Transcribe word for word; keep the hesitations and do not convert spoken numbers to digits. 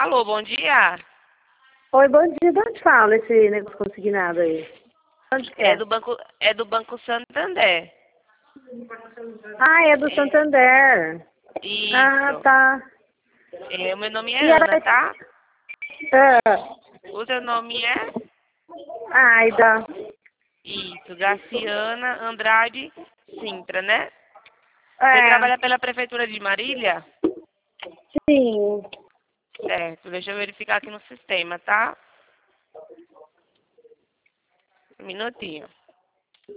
Alô, bom dia. Oi, bom dia. De onde fala esse negócio consignado aí? Onde que É é? do Banco, é do Banco Santander. Ah, é do É, Santander. Ah, isso. tá. É, o meu nome é E era... Ana, tá? Ah, O seu nome é? Aida. Isso, Graciana Andrade Sintra, né? Você É, trabalha pela Prefeitura de Marília? sim. Certo, deixa eu verificar aqui no sistema, tá? Um minutinho.